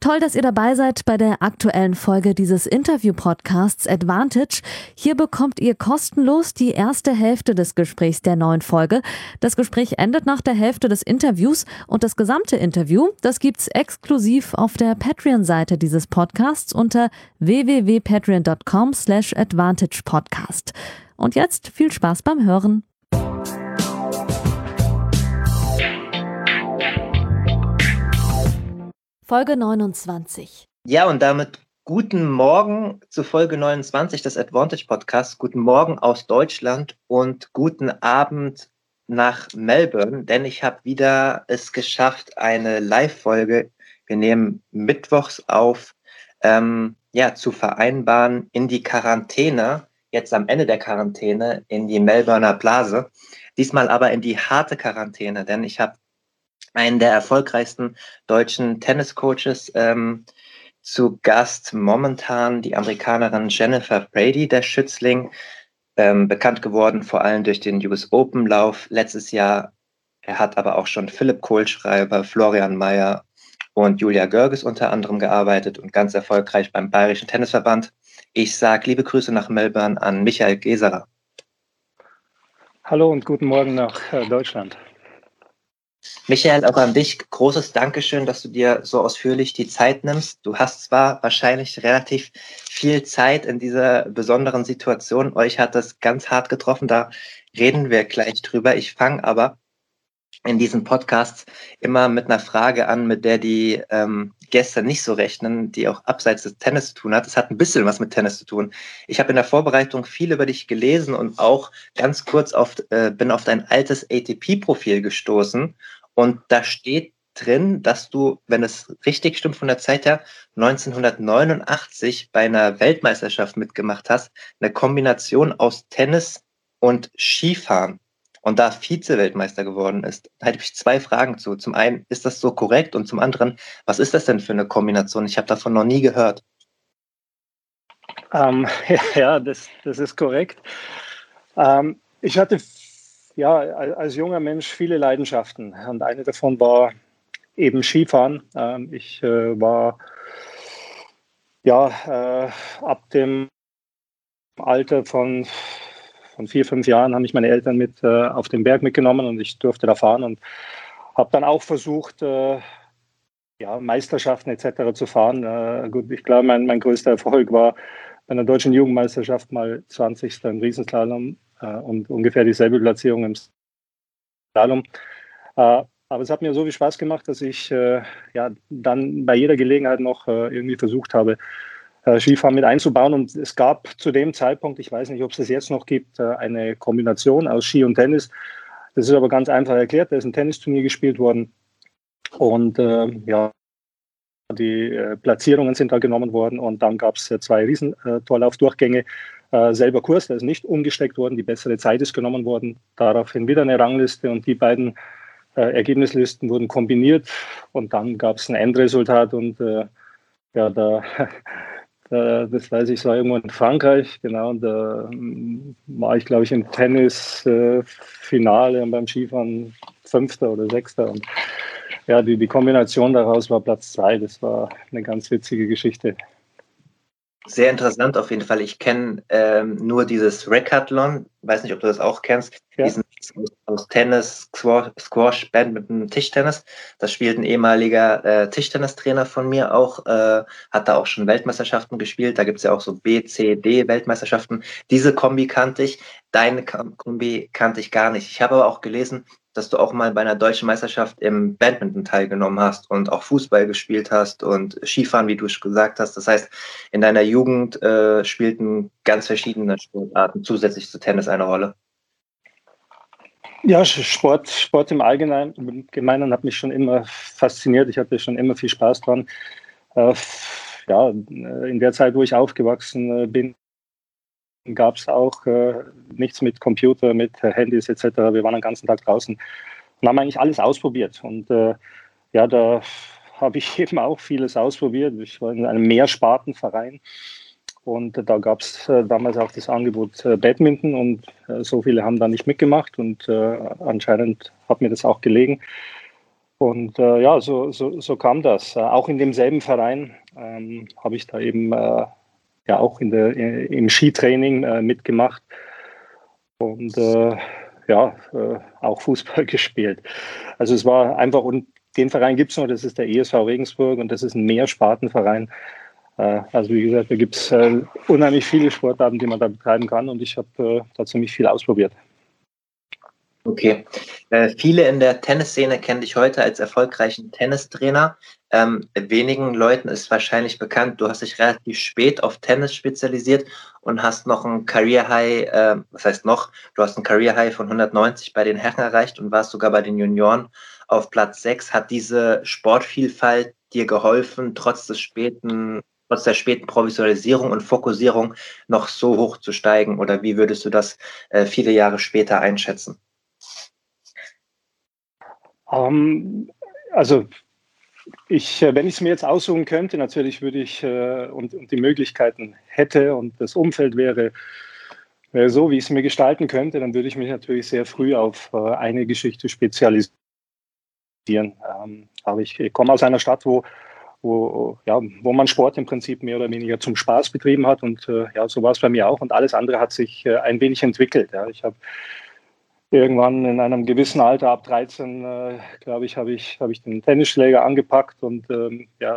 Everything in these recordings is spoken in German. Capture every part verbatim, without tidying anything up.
Toll, dass ihr dabei seid bei der aktuellen Folge dieses Interview-Podcasts Advantage. Hier bekommt ihr kostenlos die erste Hälfte des Gesprächs der neuen Folge. Das Gespräch endet nach der Hälfte des Interviews und das gesamte Interview, das gibt's exklusiv auf der Patreon-Seite dieses Podcasts unter w w w punkt patreon punkt com slash advantage podcast. Und jetzt viel Spaß beim Hören. Folge neunundzwanzig. Ja, und damit guten Morgen zu Folge neunundzwanzig des Advantage Podcasts. Guten Morgen aus Deutschland und guten Abend nach Melbourne, denn ich habe wieder es geschafft, eine Live-Folge, wir nehmen mittwochs auf, ähm, ja, zu vereinbaren in die Quarantäne, jetzt am Ende der Quarantäne, in die Melbourner Blase. Diesmal aber in die harte Quarantäne, denn ich habe einen der erfolgreichsten deutschen Tenniscoaches ähm, zu Gast, momentan die Amerikanerin Jennifer Brady, der Schützling, ähm, bekannt geworden vor allem durch den U S Open Lauf letztes Jahr. Er hat aber auch schon Philipp Kohlschreiber, Florian Mayer und Julia Görges unter anderem gearbeitet und ganz erfolgreich beim Bayerischen Tennisverband. Ich sage liebe Grüße nach Melbourne an Michael Geserer. Hallo und guten Morgen nach äh, Deutschland. Michael, auch an dich großes Dankeschön, dass du dir so ausführlich die Zeit nimmst. Du hast zwar wahrscheinlich relativ viel Zeit in dieser besonderen Situation. Euch hat das ganz hart getroffen, da reden wir gleich drüber. Ich fange aber in diesen Podcasts immer mit einer Frage an, mit der die ähm, Gäste nicht so rechnen, die auch abseits des Tennis zu tun hat. Es hat ein bisschen was mit Tennis zu tun. Ich habe in der Vorbereitung viel über dich gelesen und auch ganz kurz auf, äh, bin auf dein altes A T P-Profil gestoßen. Und da steht drin, dass du, wenn es richtig stimmt von der Zeit her, neunzehnhundertneunundachtzig bei einer Weltmeisterschaft mitgemacht hast, eine Kombination aus Tennis und Skifahren und da Vize-Weltmeister geworden ist. Da hätte ich zwei Fragen zu. Zum einen, ist das so korrekt? Und zum anderen, was ist das denn für eine Kombination? Ich habe davon noch nie gehört. Ähm, ja, das, das ist korrekt. Ähm, ich hatte ja als junger Mensch viele Leidenschaften und eine davon war eben Skifahren. Ähm, ich äh, war ja äh, ab dem Alter von von vier, fünf Jahren haben mich meine Eltern mit äh, auf den Berg mitgenommen und ich durfte da fahren und habe dann auch versucht, äh, ja, Meisterschaften et cetera zu fahren. Äh, gut, ich glaube, mein, mein größter Erfolg war bei einer deutschen Jugendmeisterschaft mal zwanzigster im Riesenslalom äh, und ungefähr dieselbe Platzierung im Slalom. Äh, aber es hat mir so viel Spaß gemacht, dass ich äh, ja, dann bei jeder Gelegenheit noch äh, irgendwie versucht habe, Skifahren mit einzubauen. Und es gab zu dem Zeitpunkt, ich weiß nicht, ob es das jetzt noch gibt, eine Kombination aus Ski und Tennis. Das ist aber ganz einfach erklärt. Da ist ein Tennisturnier gespielt worden und äh, ja, die äh, Platzierungen sind da genommen worden und dann gab es äh, zwei Riesentorlaufdurchgänge. Äh, selber Kurs, der ist nicht umgesteckt worden, die bessere Zeit ist genommen worden. Daraufhin wieder eine Rangliste und die beiden äh, Ergebnislisten wurden kombiniert und dann gab es ein Endresultat und äh, ja, da das weiß ich, es war irgendwo in Frankreich, genau, und da war ich, glaube ich, im Tennis-Finale äh, und beim Skifahren Fünfter oder Sechster. Und ja, die, die Kombination daraus war Platz zwei. Das war eine ganz witzige Geschichte. Sehr interessant auf jeden Fall. Ich kenne ähm, nur dieses Recathlon, weiß nicht, ob du das auch kennst, ja. Diesen aus Tennis, Squash, Squash, Badminton, Tischtennis. Das spielt ein ehemaliger äh, Tischtennistrainer von mir auch, äh, hat da auch schon Weltmeisterschaften gespielt. Da gibt es ja auch so B, C, D Weltmeisterschaften. Diese Kombi kannte ich, deine Kombi kannte ich gar nicht. Ich habe aber auch gelesen, dass du auch mal bei einer deutschen Meisterschaft im Badminton teilgenommen hast und auch Fußball gespielt hast und Skifahren, wie du gesagt hast. Das heißt, in deiner Jugend äh, spielten ganz verschiedene Sportarten zusätzlich zu Tennis eine Rolle. Ja, Sport, Sport im Allgemeinen, im Gemeinen hat mich schon immer fasziniert. Ich hatte schon immer viel Spaß dran. Äh, ja, in der Zeit, wo ich aufgewachsen bin, gab es auch äh, nichts mit Computer, mit äh, Handys et cetera. Wir waren den ganzen Tag draußen und haben eigentlich alles ausprobiert. Und äh, ja, da habe ich eben auch vieles ausprobiert. Ich war in einem Mehrspartenverein und äh, da gab es äh, damals auch das Angebot äh, Badminton und äh, so viele haben da nicht mitgemacht und äh, anscheinend hat mir das auch gelegen. Und äh, ja, so, so, so kam das. Äh, auch in demselben Verein ähm, habe ich da eben äh, ja auch in der, im Skitraining äh, mitgemacht und äh, ja, äh, auch Fußball gespielt. Also es war einfach, und den Verein gibt es noch, das ist der E S V Regensburg und das ist ein Mehrspartenverein. Äh, also wie gesagt, da gibt es äh, unheimlich viele Sportarten, die man da betreiben kann und ich habe äh, da ziemlich viel ausprobiert. Okay. Äh, viele in der Tennisszene kennen dich heute als erfolgreichen Tennistrainer. Ähm, wenigen Leuten ist wahrscheinlich bekannt, du hast dich relativ spät auf Tennis spezialisiert und hast noch ein Career High, äh, was heißt noch, du hast ein Career High von hundertneunzig bei den Herren erreicht und warst sogar bei den Junioren auf Platz sechs. Hat diese Sportvielfalt dir geholfen, trotz des späten, trotz der späten Professionalisierung und Fokussierung noch so hoch zu steigen? Oder wie würdest du das äh, viele Jahre später einschätzen? Um, also ich, wenn ich es mir jetzt aussuchen könnte, natürlich würde ich äh, und, und die Möglichkeiten hätte und das Umfeld wäre, wäre so, wie ich es mir gestalten könnte, dann würde ich mich natürlich sehr früh auf äh, eine Geschichte spezialisieren. Ähm, aber ich, ich komme aus einer Stadt, wo, wo, ja, wo man Sport im Prinzip mehr oder weniger zum Spaß betrieben hat und äh, ja, so war es bei mir auch und alles andere hat sich äh, ein wenig entwickelt. Ja. Ich habe irgendwann in einem gewissen Alter, ab dreizehn, äh, glaube ich, habe ich, hab ich den Tennisschläger angepackt und ähm, ja,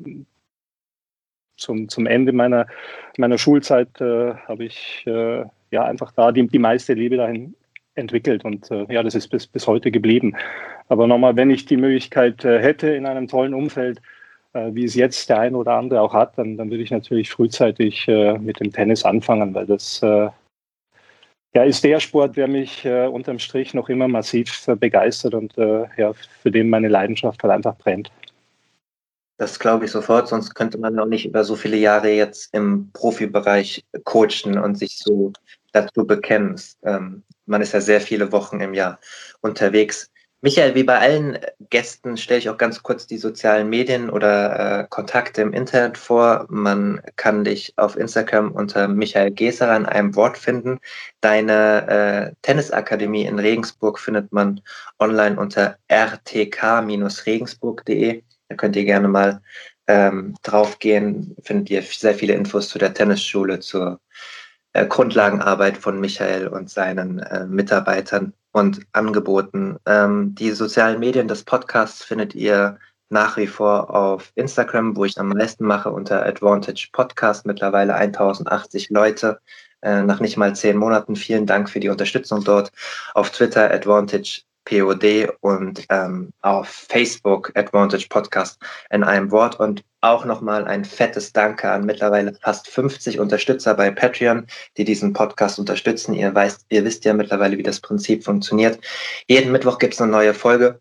zum, zum Ende meiner, meiner Schulzeit äh, habe ich äh, ja einfach da die, die meiste Liebe dahin entwickelt und äh, ja, das ist bis, bis heute geblieben. Aber nochmal, wenn ich die Möglichkeit äh, hätte in einem tollen Umfeld, äh, wie es jetzt der eine oder andere auch hat, dann, dann würde ich natürlich frühzeitig äh, mit dem Tennis anfangen, weil das äh, ja, ist der Sport, der mich äh, unterm Strich noch immer massiv äh, begeistert und äh, ja, für den meine Leidenschaft halt einfach brennt. Das glaube ich sofort, sonst könnte man auch nicht über so viele Jahre jetzt im Profibereich coachen und sich so dazu bekennen. Ähm, man ist ja sehr viele Wochen im Jahr unterwegs. Michael, wie bei allen Gästen stelle ich auch ganz kurz die sozialen Medien oder äh, Kontakte im Internet vor. Man kann dich auf Instagram unter Michael Geserer in einem Wort finden. Deine äh, Tennisakademie in Regensburg findet man online unter r t k regensburg punkt de. Da könnt ihr gerne mal ähm, draufgehen. Findet ihr sehr viele Infos zu der Tennisschule, zur äh, Grundlagenarbeit von Michael und seinen äh, Mitarbeitern und Angeboten. Ähm, die sozialen Medien des Podcasts findet ihr nach wie vor auf Instagram, wo ich am meisten mache, unter Advantage Podcast. Mittlerweile tausendachtzig Leute äh, nach nicht mal zehn Monaten. Vielen Dank für die Unterstützung dort. Auf Twitter Advantage P O D und ähm, auf Facebook Advantage Podcast in einem Wort. Und auch nochmal ein fettes Danke an mittlerweile fast fünfzig Unterstützer bei Patreon, die diesen Podcast unterstützen. Ihr, weißt, ihr wisst ja mittlerweile, wie das Prinzip funktioniert. Jeden Mittwoch gibt es eine neue Folge.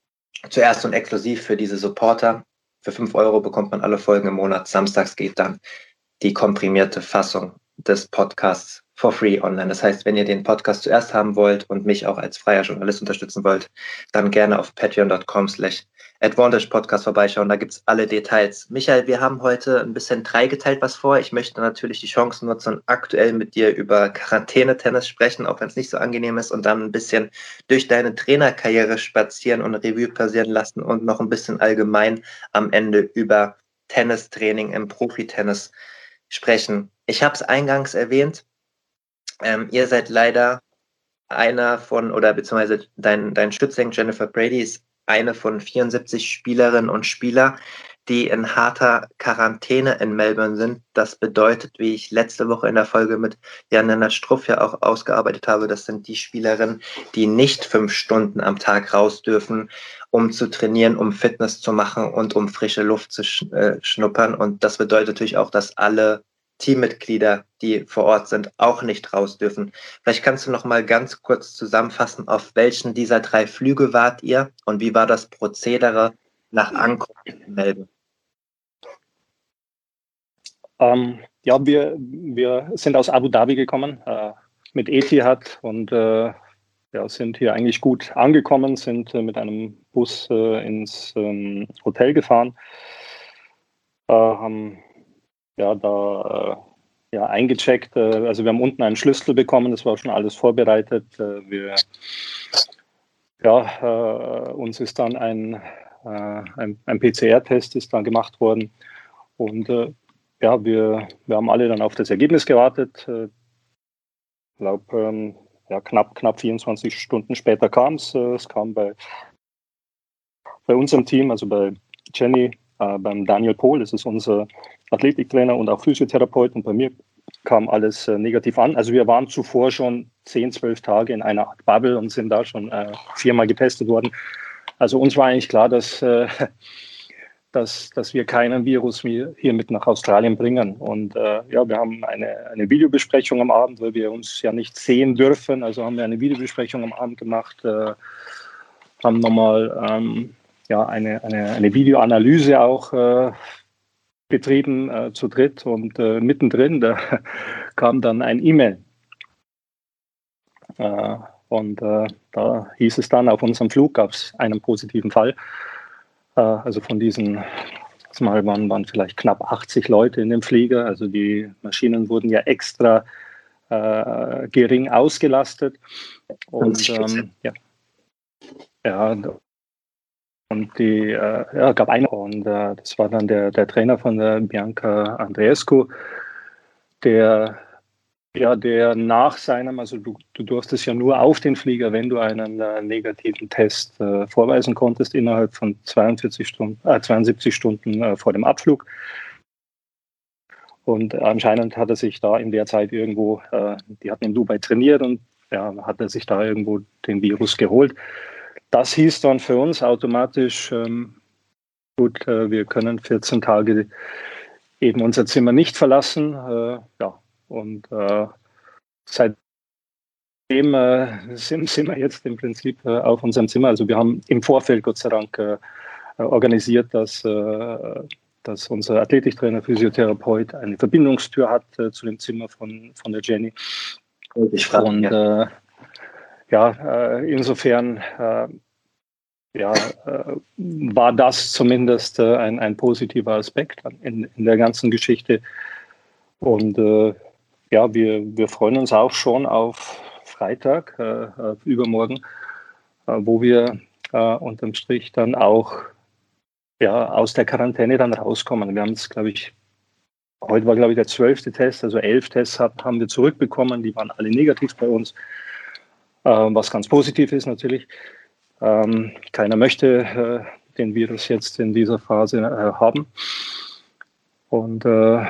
Zuerst und exklusiv für diese Supporter. Für fünf Euro bekommt man alle Folgen im Monat. Samstags geht dann die komprimierte Fassung des Podcasts for free online. Das heißt, wenn ihr den Podcast zuerst haben wollt und mich auch als freier Journalist unterstützen wollt, dann gerne auf patreon punkt com slash advantage podcast vorbeischauen. Da gibt es alle Details. Michael, wir haben heute ein bisschen dreigeteilt was vor. Ich möchte natürlich die Chance nutzen, aktuell mit dir über Quarantäne-Tennis sprechen, auch wenn es nicht so angenehm ist, und dann ein bisschen durch deine Trainerkarriere spazieren und Revue passieren lassen und noch ein bisschen allgemein am Ende über Tennistraining im Profitennis sprechen. Ich habe es eingangs erwähnt, ähm, ihr seid leider einer von, oder beziehungsweise dein, dein Schützling Jennifer Brady ist eine von vierundsiebzig Spielerinnen und Spieler, die in harter Quarantäne in Melbourne sind. Das bedeutet, wie ich letzte Woche in der Folge mit Jan-Lennart Struff ja auch ausgearbeitet habe, das sind die Spielerinnen, die nicht fünf Stunden am Tag raus dürfen, um zu trainieren, um Fitness zu machen und um frische Luft zu sch äh, schnuppern. Und das bedeutet natürlich auch, dass alle Teammitglieder, die vor Ort sind, auch nicht raus dürfen. Vielleicht kannst du noch mal ganz kurz zusammenfassen, auf welchen dieser drei Flüge wart ihr und wie war das Prozedere nach Ankunft in Melbourne? Ähm, ja, wir, wir sind aus Abu Dhabi gekommen äh, mit Etihad und äh, ja, sind hier eigentlich gut angekommen, sind äh, mit einem Bus äh, ins ähm, Hotel gefahren, äh, haben ja da äh, ja, eingecheckt. Äh, also wir haben unten einen Schlüssel bekommen, das war schon alles vorbereitet. Äh, wir ja, äh, uns ist dann ein, äh, ein, ein P C R-Test ist dann gemacht worden. Und äh, ja, wir, wir haben alle dann auf das Ergebnis gewartet. Ich glaube, ähm, ja, knapp, knapp vierundzwanzig Stunden später kam es. Äh, es kam bei, bei unserem Team, also bei Jenny, äh, beim Daniel Pohl, das ist unser Athletiktrainer und auch Physiotherapeut, und bei mir kam alles äh, negativ an. Also wir waren zuvor schon zehn, zwölf Tage in einer Art Bubble und sind da schon äh, viermal getestet worden. Also uns war eigentlich klar, dass, äh, dass, dass wir keinen Virus hier mit nach Australien bringen. Und äh, ja, wir haben eine, eine Videobesprechung am Abend, weil wir uns ja nicht sehen dürfen. Also haben wir eine Videobesprechung am Abend gemacht, äh, haben nochmal ähm, ja, eine, eine, eine Videoanalyse auch äh, betrieben äh, zu dritt, und äh, mittendrin da kam dann ein E-Mail. Äh, und äh, da hieß es dann, auf unserem Flug gab es einen positiven Fall. Äh, also von diesen, mal waren, waren vielleicht knapp achtzig Leute in dem Flieger. Also die Maschinen wurden ja extra äh, gering ausgelastet. Und ähm, ja, ja, und die äh, ja, gab eine, und äh, das war dann der, der Trainer von der Bianca Andreescu, der ja, der nach seinem, also du, du durftest ja nur auf den Flieger, wenn du einen äh, negativen Test äh, vorweisen konntest, innerhalb von zweiundvierzig Stunden, äh, zweiundsiebzig Stunden äh, vor dem Abflug. Und anscheinend hat er sich da in der Zeit irgendwo, äh, die hatten in Dubai trainiert, und ja, hat er sich da irgendwo den Virus geholt. Das hieß dann für uns automatisch, ähm, gut, äh, wir können vierzehn Tage eben unser Zimmer nicht verlassen. Äh, ja, und äh, seitdem äh, sind, sind wir jetzt im Prinzip äh, auf unserem Zimmer. Also wir haben im Vorfeld Gott sei Dank äh, organisiert, dass, äh, dass unser Athletiktrainer, Physiotherapeut eine Verbindungstür hat äh, zu dem Zimmer von, von der Jenny. Ich frage, und ja, äh, ja äh, insofern äh, ja, äh, war das zumindest äh, ein, ein positiver Aspekt in, in der ganzen Geschichte. Und äh, ja, wir, wir freuen uns auch schon auf Freitag, äh, übermorgen, äh, wo wir äh, unterm Strich dann auch ja, aus der Quarantäne dann rauskommen. Wir haben es, glaube ich, heute war, glaube ich, der zwölfte Test, also elf Tests hat, haben wir zurückbekommen, die waren alle negativ bei uns, äh, was ganz positiv ist natürlich. Ähm, keiner möchte äh, den Virus jetzt in dieser Phase äh, haben. Und äh,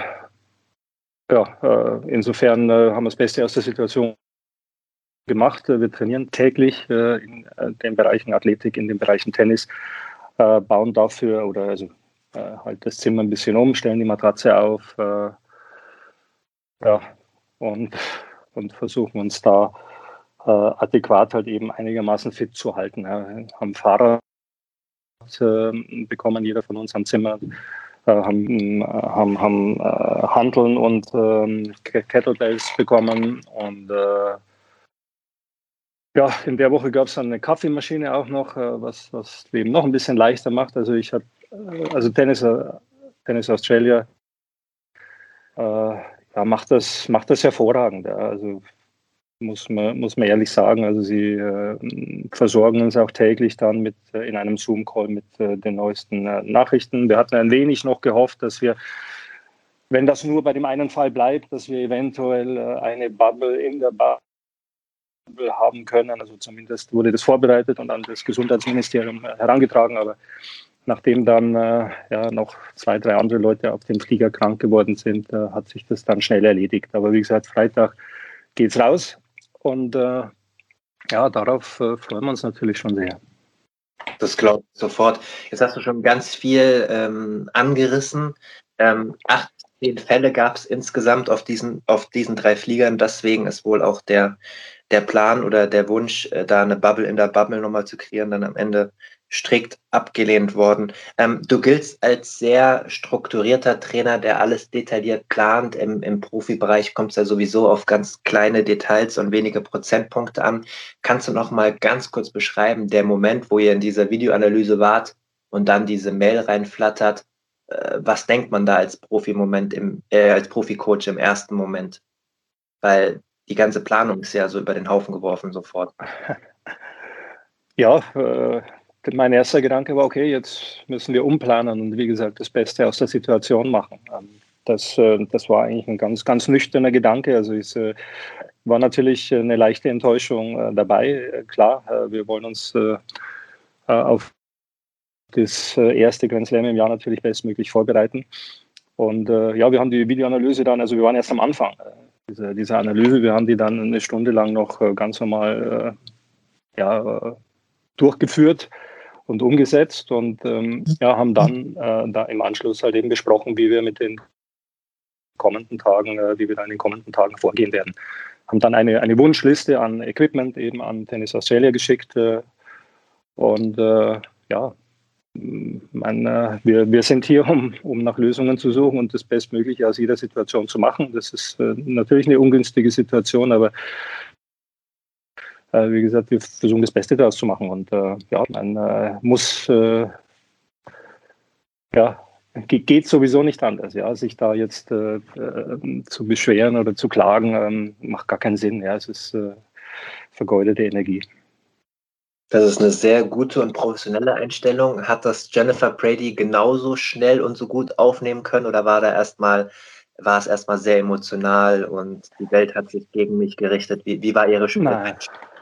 ja, äh, insofern äh, haben wir das Beste aus der Situation gemacht. Wir trainieren täglich äh, in äh, den Bereichen Athletik, in den Bereichen Tennis, äh, bauen dafür oder also äh, halt das Zimmer ein bisschen um, stellen die Matratze auf, äh, ja, und, und versuchen uns da äh, adäquat halt eben einigermaßen fit zu halten. Ja. Haben Fahrrad äh, bekommen, jeder von uns am Zimmer, äh, haben, äh, haben, haben äh, Hanteln und ähm, Kettlebells bekommen, und äh, ja, in der Woche gab es dann eine Kaffeemaschine auch noch, äh, was, was Leben noch ein bisschen leichter macht. Also ich habe, äh, also Tennis, äh, Tennis Australia äh, ja, macht das, macht das hervorragend. Ja. Also muss man, muss man ehrlich sagen. Also sie äh, versorgen uns auch täglich dann mit äh, in einem Zoom-Call mit äh, den neuesten äh, Nachrichten. Wir hatten ein wenig noch gehofft, dass wir, wenn das nur bei dem einen Fall bleibt, dass wir eventuell äh, eine Bubble in der Bubble haben können. Also zumindest wurde das vorbereitet und an das Gesundheitsministerium äh, herangetragen. Aber nachdem dann äh, ja, noch zwei, drei andere Leute auf dem Flieger krank geworden sind, äh, hat sich das dann schnell erledigt. Aber wie gesagt, Freitag geht's raus. Und äh, ja, darauf äh, freuen wir uns natürlich schon sehr. Das glaube ich sofort. Jetzt hast du schon ganz viel ähm, angerissen. Ähm, achtzehn Fälle gab es insgesamt auf diesen, auf diesen drei Fliegern. Deswegen ist wohl auch der, der Plan oder der Wunsch, äh, da eine Bubble in der Bubble nochmal zu kreieren, dann am Ende strikt abgelehnt worden. Ähm, du giltst als sehr strukturierter Trainer, der alles detailliert plant. Im, im Profibereich kommt es ja sowieso auf ganz kleine Details und wenige Prozentpunkte an. Kannst du noch mal ganz kurz beschreiben, der Moment, wo ihr in dieser Videoanalyse wart und dann diese Mail reinflattert? Äh, was denkt man da als Profi-Moment im, äh, als Profi-Coach im ersten Moment? Weil die ganze Planung ist ja so über den Haufen geworfen sofort. Ja, äh, mein erster Gedanke war, okay, jetzt müssen wir umplanen und wie gesagt, das Beste aus der Situation machen. Ähm, das, äh, das war eigentlich ein ganz, ganz nüchterner Gedanke. Also es äh, war natürlich eine leichte Enttäuschung äh, dabei. Äh, klar, äh, wir wollen uns äh, auf das äh, erste Grand Slam im Jahr natürlich bestmöglich vorbereiten. Und äh, ja, wir haben die Videoanalyse dann, also wir waren erst am Anfang äh, dieser, dieser Analyse, wir haben die dann eine Stunde lang noch äh, ganz normal äh, ja, äh, durchgeführt und umgesetzt und ähm, ja, haben dann äh, da im Anschluss halt eben besprochen, wie wir mit den kommenden Tagen, äh, wie wir da in den kommenden Tagen vorgehen werden. Haben dann eine, eine Wunschliste an Equipment eben an Tennis Australia geschickt äh, und äh, ja, man, äh, wir, wir sind hier, um, um nach Lösungen zu suchen und das Bestmögliche aus jeder Situation zu machen. Das ist äh, natürlich eine ungünstige Situation, aber äh, wie gesagt, wir versuchen das Beste daraus zu machen und äh, ja, man äh, muss äh, ja, geht sowieso nicht anders. Ja, sich da jetzt äh, äh, zu beschweren oder zu klagen, ähm, macht gar keinen Sinn. Ja, es ist äh, vergeudete Energie. Das ist eine sehr gute und professionelle Einstellung. Hat das Jennifer Brady genauso schnell und so gut aufnehmen können oder war da erstmal, war es erstmal sehr emotional und die Welt hat sich gegen mich gerichtet? Wie, wie war Ihre Nein.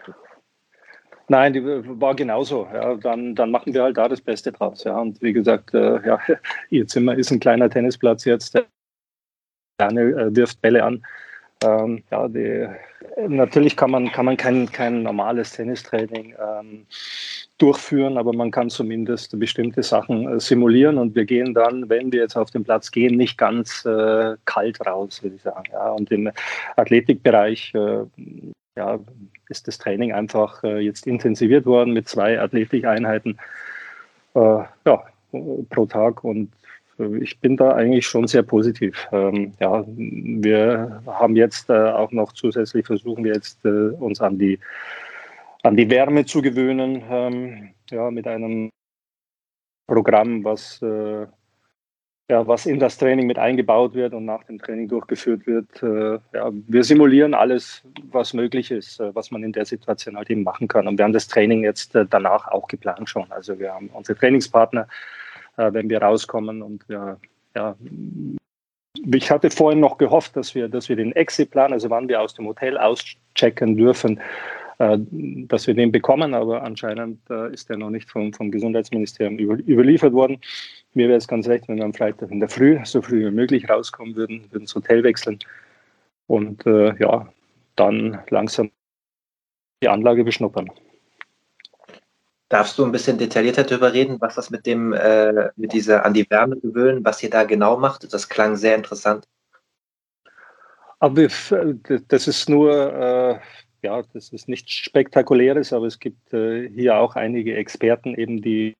Nein, die war genauso. Ja, dann, dann machen wir halt da das Beste draus. Ja. Und wie gesagt, äh, ja, ihr Zimmer ist ein kleiner Tennisplatz jetzt. Der Kleine äh, wirft Bälle an. Ähm, ja, die, natürlich kann man, kann man kein, kein normales Tennistraining ähm, durchführen, aber man kann zumindest bestimmte Sachen äh, simulieren und wir gehen dann, wenn wir jetzt auf den Platz gehen, nicht ganz äh, kalt raus, würde ich sagen. Ja, und im Athletikbereich äh, ja, ist das Training einfach äh, jetzt intensiviert worden mit zwei Athletikeinheiten äh, ja, pro Tag und ich bin da eigentlich schon sehr positiv. Ähm, ja, wir haben jetzt äh, auch noch zusätzlich versuchen wir jetzt äh, uns an die, an die Wärme zu gewöhnen, ähm, ja, mit einem Programm, was, äh, ja, was in das Training mit eingebaut wird und nach dem Training durchgeführt wird. Äh, ja, wir simulieren alles, was möglich ist, äh, was man in der Situation halt eben machen kann. Und wir haben das Training jetzt äh, danach auch geplant schon. Also wir haben unsere Trainingspartner, äh, wenn wir rauskommen und wir ja, ich hatte vorhin noch gehofft, dass wir, dass wir den Exit-Plan, also wann wir aus dem Hotel auschecken dürfen, äh, dass wir den bekommen, aber anscheinend äh, ist der noch nicht vom, vom Gesundheitsministerium über, überliefert worden. Mir wäre es ganz recht, wenn wir am Freitag in der Früh, so früh wie möglich rauskommen würden, würden ins Hotel wechseln und äh, ja, dann langsam die Anlage beschnuppern. Darfst du ein bisschen detaillierter darüber reden, was das mit dem, äh, mit dieser an die Wärme gewöhnen, was ihr da genau macht? Das klang sehr interessant. Aber das ist nur, äh, ja, das ist nichts Spektakuläres, aber es gibt äh, hier auch einige Experten eben, die,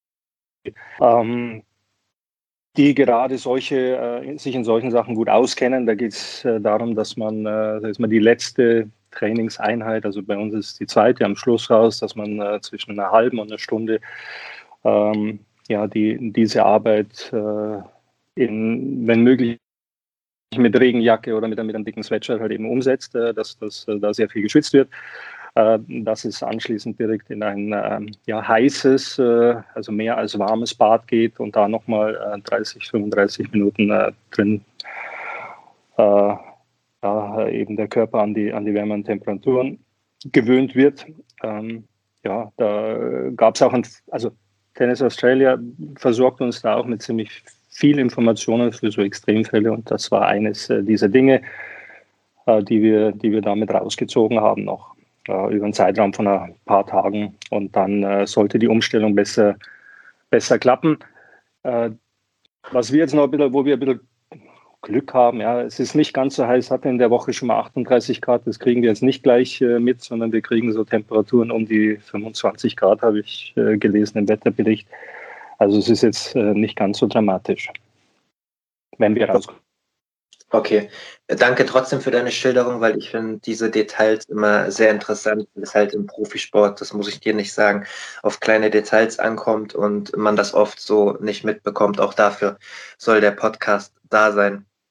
ähm, die gerade solche, äh, sich in solchen Sachen gut auskennen. Da geht es äh, darum, dass man, äh, dass man die letzte Trainingseinheit, also bei uns ist die zweite am Schluss raus, dass man äh, zwischen einer halben und einer Stunde ähm, ja, die, diese Arbeit äh, in, wenn möglich, mit Regenjacke oder mit, mit einem dicken Sweatshirt halt eben umsetzt, äh, dass, dass äh, da sehr viel geschwitzt wird. Äh, dass es anschließend direkt in ein äh, ja, heißes, äh, also mehr als warmes Bad geht und da nochmal äh, dreißig, fünfunddreißig Minuten äh, drin äh, ja, eben der Körper an die, an die wärmeren Temperaturen gewöhnt wird. Ähm, ja, da gab es auch ein, also Tennis Australia versorgt uns da auch mit ziemlich viel Informationen für so Extremfälle und das war eines äh, dieser Dinge, äh, die wir, die wir damit rausgezogen haben noch äh, über einen Zeitraum von ein paar Tagen und dann äh, sollte die Umstellung besser, besser klappen. Äh, was wir jetzt noch ein bisschen, wo wir ein bisschen Glück haben, ja, es ist nicht ganz so heiß, hatte in der Woche schon mal achtunddreißig Grad, das kriegen wir jetzt nicht gleich äh, mit, sondern wir kriegen so Temperaturen um die fünfundzwanzig Grad, habe ich äh, gelesen im Wetterbericht. Also es ist jetzt äh, nicht ganz so dramatisch, wenn wir rauskommen. Okay, danke trotzdem für deine Schilderung, weil ich finde diese Details immer sehr interessant, weil es halt im Profisport, das muss ich dir nicht sagen, auf kleine Details ankommt und man das oft so nicht mitbekommt. Auch dafür soll der Podcast da sein.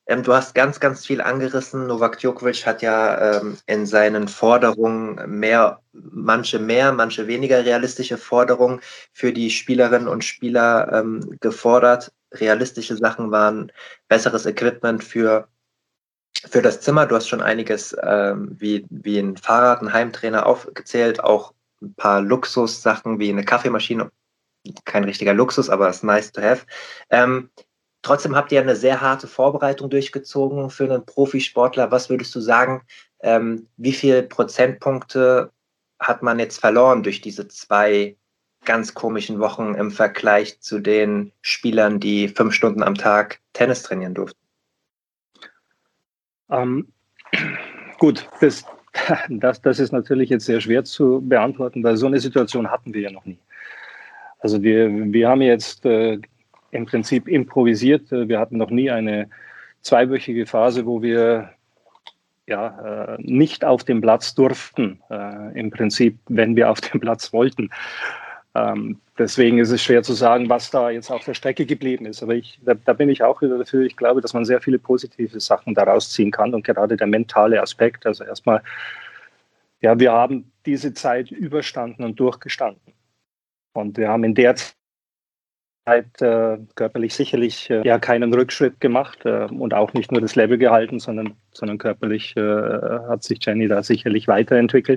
Ähm, du hast ganz, ganz viel angerissen. Novak Djokovic hat ja ähm, in seinen Forderungen mehr, manche mehr, manche weniger realistische Forderungen für die Spielerinnen und Spieler ähm, gefordert. Realistische Sachen waren besseres Equipment für, für das Zimmer. Du hast schon einiges ähm, wie, wie ein Fahrrad, ein Heimtrainer aufgezählt, auch ein paar Luxussachen wie eine Kaffeemaschine. Kein richtiger Luxus, aber es ist nice to have. Ähm, Trotzdem habt ihr eine sehr harte Vorbereitung durchgezogen für einen Profisportler. Was würdest du sagen, ähm, wie viele Prozentpunkte hat man jetzt verloren durch diese zwei ganz komischen Wochen im Vergleich zu den Spielern, die fünf Stunden am Tag Tennis trainieren durften? Ähm, gut, das, das, das ist natürlich jetzt sehr schwer zu beantworten, weil so eine Situation hatten wir ja noch nie. Also wir, wir haben jetzt äh, im Prinzip improvisiert. Wir hatten noch nie eine zweiwöchige Phase, wo wir ja, äh, nicht auf dem Platz durften, äh, im Prinzip, wenn wir auf dem Platz wollten. Ähm, deswegen ist es schwer zu sagen, was da jetzt auf der Strecke geblieben ist. Aber ich, da, da bin ich auch wieder dafür. Ich glaube, dass man sehr viele positive Sachen daraus ziehen kann und gerade der mentale Aspekt. Also erstmal, ja, wir haben diese Zeit überstanden und durchgestanden. Und wir haben in der Zeit äh, körperlich sicherlich äh, ja keinen Rückschritt gemacht äh, und auch nicht nur das Level gehalten, sondern, sondern körperlich äh, hat sich Jenny da sicherlich weiterentwickelt.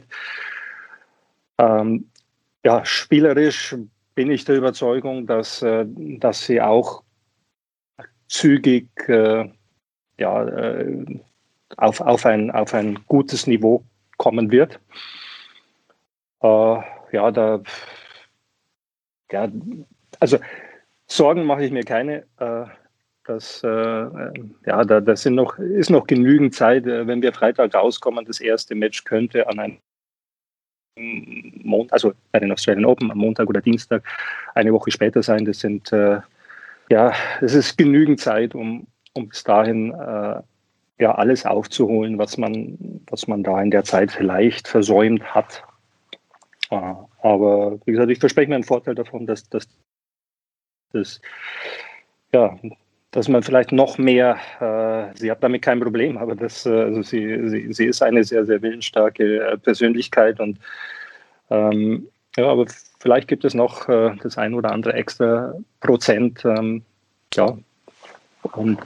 Ähm, ja, spielerisch bin ich der Überzeugung, dass, äh, dass sie auch zügig äh, ja, äh, auf, auf, ein, auf ein gutes Niveau kommen wird. Äh, ja, da, ja, also Sorgen mache ich mir keine. Äh, das, äh, ja, da das sind noch, ist noch genügend Zeit. Äh, wenn wir Freitag rauskommen, das erste Match könnte an einem Montag, also bei den Australian Open am Montag oder Dienstag, eine Woche später sein. Das sind, äh, ja, es ist genügend Zeit, um, um bis dahin äh, ja alles aufzuholen, was man, was man da in der Zeit vielleicht versäumt hat. Äh, aber wie gesagt, ich verspreche mir einen Vorteil davon, dass, dass das ja, dass man vielleicht noch mehr, äh, sie hat damit kein Problem, aber das, äh, also sie, sie, sie ist eine sehr, sehr willensstarke äh, Persönlichkeit und ähm, ja, aber vielleicht gibt es noch äh, das ein oder andere extra Prozent, ähm, ja, und,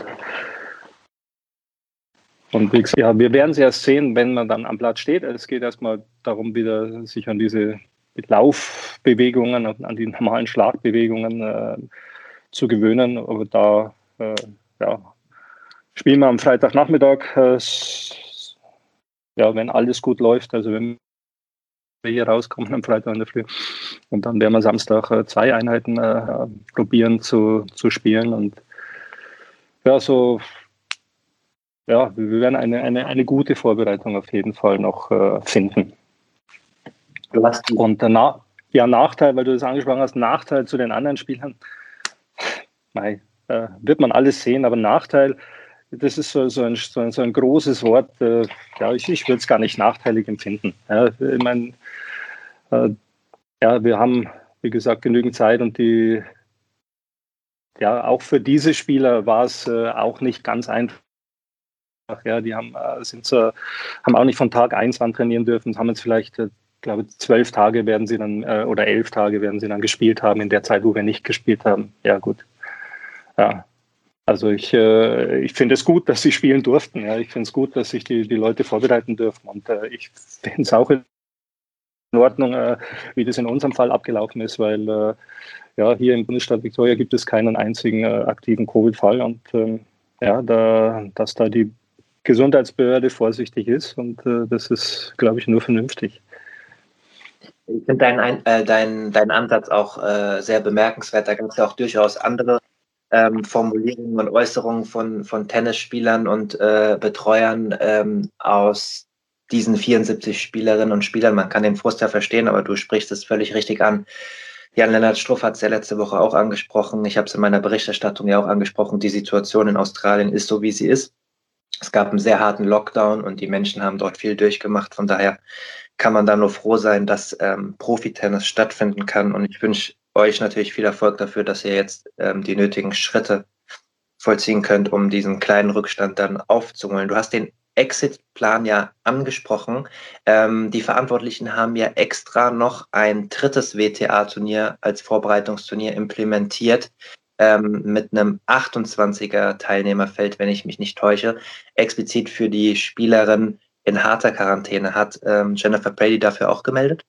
und wie gesagt, ja, wir werden es erst sehen, wenn man dann am Platz steht. Es geht erstmal darum, wieder sich an diese Laufbewegungen, an die normalen Schlagbewegungen äh, zu gewöhnen, aber da äh, ja, spielen wir am Freitagnachmittag, äh, ja, wenn alles gut läuft, also wenn wir hier rauskommen am Freitag in der Früh und dann werden wir Samstag äh, zwei Einheiten äh, probieren zu, zu spielen und ja, so ja, wir werden eine, eine, eine gute Vorbereitung auf jeden Fall noch äh, finden. Und danach, ja, Nachteil, weil du das angesprochen hast, Nachteil zu den anderen Spielern, Mei, äh, wird man alles sehen, aber Nachteil, das ist so, so, ein, so, ein, so ein großes Wort. Äh, ja, ich, ich würde es gar nicht nachteilig empfinden. Ja, ich meine, äh, ja, wir haben, wie gesagt, genügend Zeit und die, ja, auch für diese Spieler war es äh, auch nicht ganz einfach. Ja, die haben, äh, sind so, haben auch nicht von Tag eins an trainieren dürfen, haben jetzt vielleicht, äh, glaube zwölf Tage werden sie dann, äh, oder elf Tage werden sie dann gespielt haben in der Zeit, wo wir nicht gespielt haben. Ja, gut. Ja, also ich, äh, ich finde es gut, dass sie spielen durften. Ja. Ich finde es gut, dass sich die, die Leute vorbereiten dürfen. Und äh, ich finde es auch in Ordnung, äh, wie das in unserem Fall abgelaufen ist, weil äh, ja, hier im Bundesstaat Victoria gibt es keinen einzigen äh, aktiven Covid-Fall. Und ähm, ja, da, dass da die Gesundheitsbehörde vorsichtig ist. Und äh, das ist, glaube ich, nur vernünftig. Ich finde deinen äh, dein, dein Ansatz auch äh, sehr bemerkenswert. Da gibt es ja auch durchaus andere Ähm, Formulierungen und Äußerungen von, von Tennisspielern und äh, Betreuern ähm, aus diesen vierundsiebzig Spielerinnen und Spielern. Man kann den Frust ja verstehen, aber du sprichst es völlig richtig an. Jan-Lennart Struff hat es ja letzte Woche auch angesprochen. Ich habe es in meiner Berichterstattung ja auch angesprochen. Die Situation in Australien ist so, wie sie ist. Es gab einen sehr harten Lockdown und die Menschen haben dort viel durchgemacht. Von daher kann man da nur froh sein, dass ähm, Profitennis stattfinden kann. Und ich wünsche euch natürlich viel Erfolg dafür, dass ihr jetzt ähm, die nötigen Schritte vollziehen könnt, um diesen kleinen Rückstand dann aufzuholen. Du hast den Exit-Plan ja angesprochen. Ähm, die Verantwortlichen haben ja extra noch ein drittes W T A-Turnier als Vorbereitungsturnier implementiert, ähm, mit einem achtundzwanziger Teilnehmerfeld, wenn ich mich nicht täusche, explizit für die Spielerin in harter Quarantäne. Hat ähm, Jennifer Brady dafür auch gemeldet?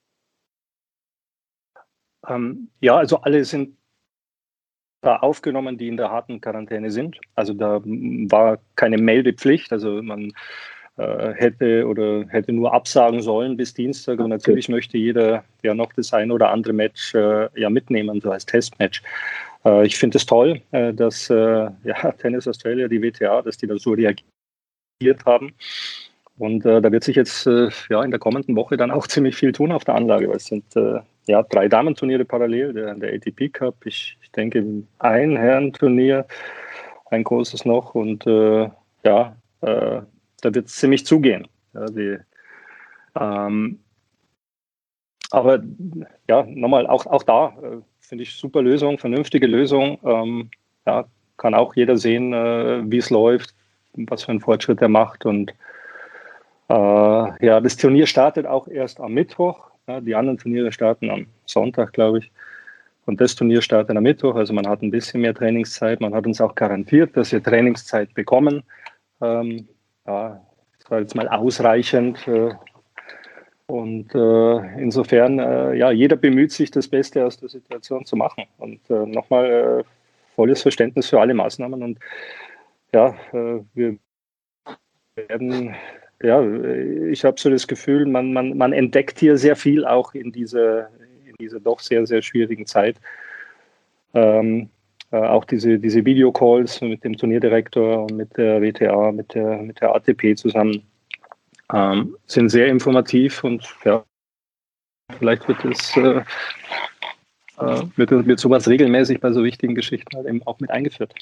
Ähm, ja, also alle sind da aufgenommen, die in der harten Quarantäne sind. Also da war keine Meldepflicht. Also man äh, hätte oder hätte nur absagen sollen bis Dienstag. Aber natürlich möchte jeder ja noch das ein oder andere Match äh, ja mitnehmen, so als Testmatch. Äh, ich finde es toll, äh, dass äh, ja, Tennis Australia, die W T A, dass die da so reagiert haben. Und äh, da wird sich jetzt äh, ja, in der kommenden Woche dann auch ziemlich viel tun auf der Anlage, weil es sind äh, ja, drei Damenturniere parallel, der, der A T P Cup, ich, ich denke ein Herrenturnier, ein großes noch und äh, ja, äh, da wird es ziemlich zugehen. Ja, die, ähm, aber ja, nochmal, auch, auch da äh, finde ich super Lösung, vernünftige Lösung. Ähm, ja, kann auch jeder sehen, äh, wie es läuft, was für einen Fortschritt er macht und Äh, ja, das Turnier startet auch erst am Mittwoch. Ja, die anderen Turniere starten am Sonntag, glaube ich. Und das Turnier startet am Mittwoch. Also man hat ein bisschen mehr Trainingszeit. Man hat uns auch garantiert, dass wir Trainingszeit bekommen. Ähm, ja, das war jetzt mal ausreichend. Äh, und äh, insofern, äh, ja, jeder bemüht sich, das Beste aus der Situation zu machen. Und äh, nochmal äh, volles Verständnis für alle Maßnahmen. Und ja, äh, wir werden, ja, ich habe so das Gefühl, man, man, man entdeckt hier sehr viel auch in dieser, in dieser doch sehr, sehr schwierigen Zeit. Ähm, äh, auch diese, diese Videocalls mit dem Turnierdirektor und mit der W T A, mit der, mit der A T P zusammen ähm, sind sehr informativ und ja, vielleicht wird es äh, äh, wird, wird sowas regelmäßig bei so wichtigen Geschichten halt eben auch mit eingeführt.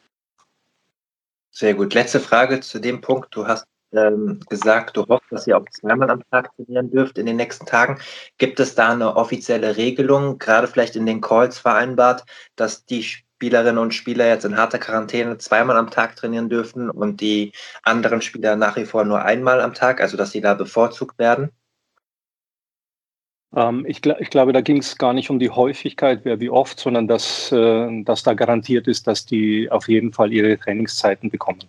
Sehr gut. Letzte Frage zu dem Punkt. Du hast ähm, gesagt, du hoffst, dass ihr auch zweimal am Tag trainieren dürft in den nächsten Tagen. Gibt es da eine offizielle Regelung, gerade vielleicht in den Calls vereinbart, dass die Spielerinnen und Spieler jetzt in harter Quarantäne zweimal am Tag trainieren dürfen und die anderen Spieler nach wie vor nur einmal am Tag, also dass sie da bevorzugt werden? Ähm, ich, gl- ich glaube, da ging es gar nicht um die Häufigkeit, wer wie oft, sondern dass, äh, dass da garantiert ist, dass die auf jeden Fall ihre Trainingszeiten bekommen.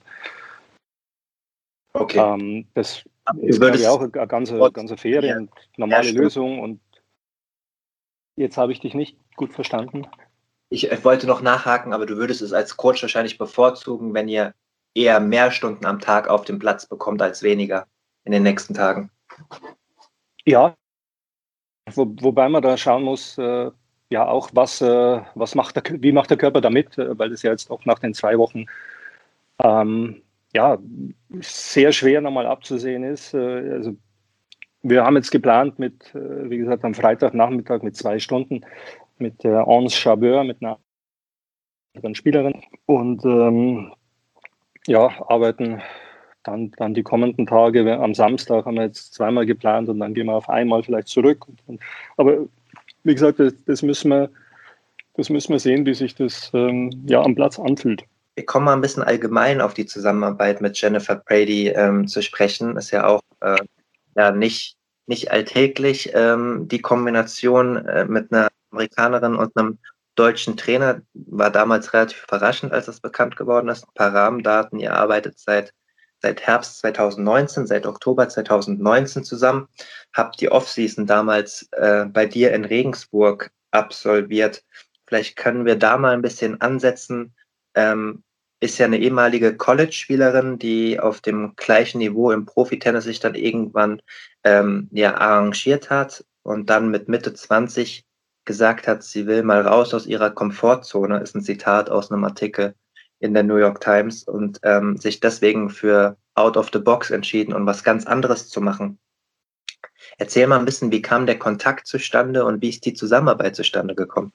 Okay. Ähm, das Aber du ist, glaube ich, würdest auch eine ganze, trotz ganze faire mehr, und mehr normale Stunden. Lösung. Und jetzt habe ich dich nicht gut verstanden. Ich äh, wollte noch nachhaken, aber du würdest es als Coach wahrscheinlich bevorzugen, wenn ihr eher mehr Stunden am Tag auf dem Platz bekommt als weniger in den nächsten Tagen. Ja, wo, wobei man da schauen muss, äh, ja auch, was, äh, was macht der, wie macht der Körper damit, äh, weil es ja jetzt auch nach den zwei Wochen ähm, ja, sehr schwer nochmal abzusehen ist. Äh, also wir haben jetzt geplant mit, äh, wie gesagt, am Freitagnachmittag mit zwei Stunden mit der Ons Chabeur, mit einer anderen Spielerin und ähm, ja, arbeiten dann, dann die kommenden Tage. Am Samstag haben wir jetzt zweimal geplant und dann gehen wir auf einmal vielleicht zurück. Aber wie gesagt, das, das, müssen, wir, das müssen wir sehen, wie sich das ähm, ja, am Platz anfühlt. Wir kommen mal ein bisschen allgemein auf die Zusammenarbeit mit Jennifer Brady ähm, zu sprechen. Ist ja auch äh, ja, nicht, nicht alltäglich, ähm, die Kombination äh, mit einer Amerikanerin und einem deutschen Trainer. War damals relativ überraschend, als das bekannt geworden ist. Ein paar Rahmendaten. Ihr arbeitet seit, seit Herbst zweitausendneunzehn, seit Oktober zweitausendneunzehn zusammen. Habt die Offseason damals äh, bei dir in Regensburg absolviert. Vielleicht können wir da mal ein bisschen ansetzen. Ähm, ist ja eine ehemalige College-Spielerin, die auf dem gleichen Niveau im Profitennis sich dann irgendwann ähm, ja, arrangiert hat und dann mit Mitte zwanzig gesagt hat, sie will mal raus aus ihrer Komfortzone, ist ein Zitat aus einem Artikel in der New York Times und ähm, sich deswegen für Out of the Box entschieden und was ganz anderes zu machen. Erzähl mal ein bisschen, wie kam der Kontakt zustande und wie ist die Zusammenarbeit zustande gekommen?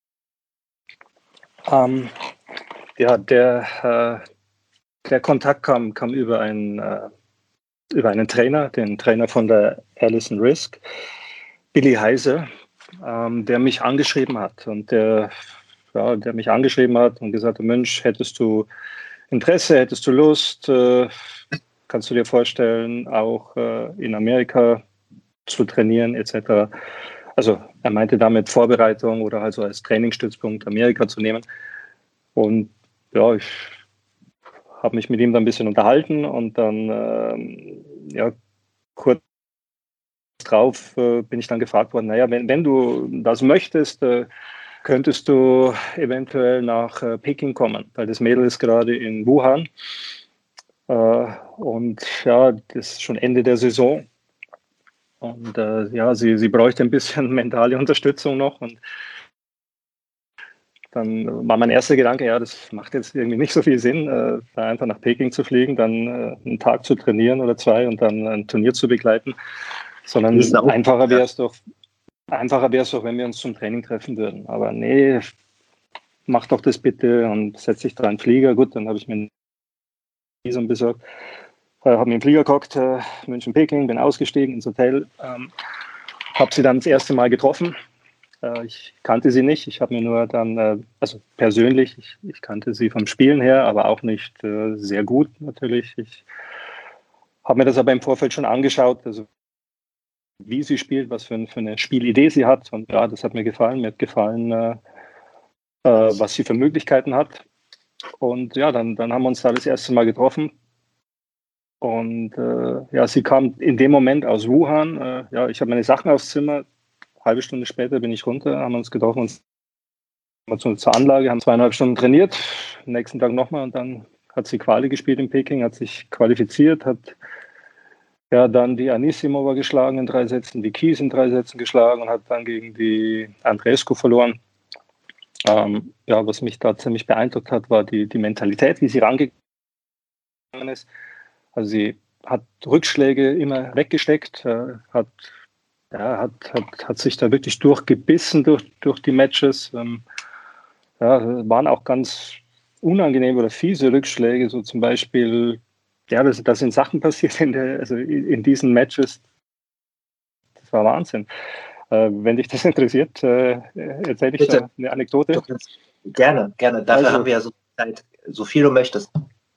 Ähm, ja, der, äh, der Kontakt kam, kam über, einen, äh, über einen Trainer, den Trainer von der Allison Risk, Billy Heise, ähm, der mich angeschrieben hat. Und der ja, der mich angeschrieben hat und gesagt hat, Mensch, hättest du Interesse, hättest du Lust, äh, kannst du dir vorstellen, auch äh, in Amerika zu trainieren et cetera. Also er meinte damit Vorbereitung oder halt so als Trainingsstützpunkt Amerika zu nehmen. Und ja, ich habe mich mit ihm dann ein bisschen unterhalten und dann ähm, ja, kurz drauf äh, bin ich dann gefragt worden, naja, wenn, wenn du das möchtest, äh, könntest du eventuell nach äh, Peking kommen, weil das Mädel ist gerade in Wuhan äh, und ja, das ist schon Ende der Saison und äh, ja, sie, sie bräuchte ein bisschen mentale Unterstützung noch und dann war mein erster Gedanke, ja, das macht jetzt irgendwie nicht so viel Sinn, äh, da einfach nach Peking zu fliegen, dann äh, einen Tag zu trainieren oder zwei und dann ein Turnier zu begleiten, sondern einfacher wäre es doch, einfacher wäre es doch, wenn wir uns zum Training treffen würden. Aber nee, mach doch das bitte und setz dich da in den Flieger. Gut, dann habe ich mir ein Visum besorgt, äh, habe mir einen Flieger gehockt, äh, München, Peking, bin ausgestiegen ins Hotel, ähm, habe sie dann das erste Mal getroffen. Äh, ich kannte sie nicht, ich habe mir nur dann, äh, also persönlich, ich, ich kannte sie vom Spielen her, aber auch nicht äh, sehr gut natürlich. Ich habe mir das aber im Vorfeld schon angeschaut, also wie sie spielt, was für, ein, für eine Spielidee sie hat. Und ja, das hat mir gefallen. Mir hat gefallen, äh, äh, was sie für Möglichkeiten hat. Und ja, dann, dann haben wir uns da das erste Mal getroffen. Und äh, ja, sie kam in dem Moment aus Wuhan. Äh, ja, ich habe meine Sachen aufs Zimmer. Eine halbe Stunde später bin ich runter, haben wir uns getroffen und zur, zur Anlage, haben zweieinhalb Stunden trainiert. Am nächsten Tag nochmal und dann hat sie Quali gespielt in Peking, hat sich qualifiziert, hat ja, dann die Anisimova geschlagen in drei Sätzen, die Kies in drei Sätzen geschlagen und hat dann gegen die Andreescu verloren. Ähm, ja, was mich da ziemlich beeindruckt hat, war die, die Mentalität, wie sie rangegangen ist. Also sie hat Rückschläge immer weggesteckt, äh, hat, ja, hat, hat, hat sich da wirklich durchgebissen durch, durch die Matches. Ähm, ja, waren auch ganz unangenehme oder fiese Rückschläge, so zum Beispiel. Ja, das, das sind Sachen passiert in, der, also in diesen Matches. Das war Wahnsinn. Äh, wenn dich das interessiert, äh, erzähle ich da eine Anekdote. Gerne, gerne. Dafür also, haben wir ja so Zeit, so viel du möchtest.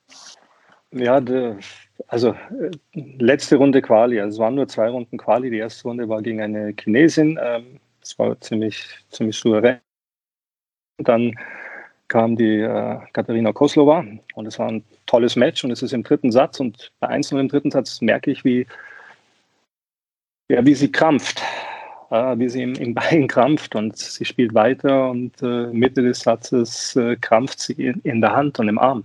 Ja, de, also äh, letzte Runde Quali. Also es waren nur zwei Runden Quali. Die erste Runde war gegen eine Chinesin. Ähm, das war ziemlich, ziemlich souverän. Dann kam die äh, Katerina Kozlova und es war ein tolles Match und es ist im dritten Satz und bei eins null im dritten Satz merke ich, wie, ja, wie sie krampft, äh, wie sie im, im Bein krampft und sie spielt weiter und äh, Mitte des Satzes äh, krampft sie in, in der Hand und im Arm.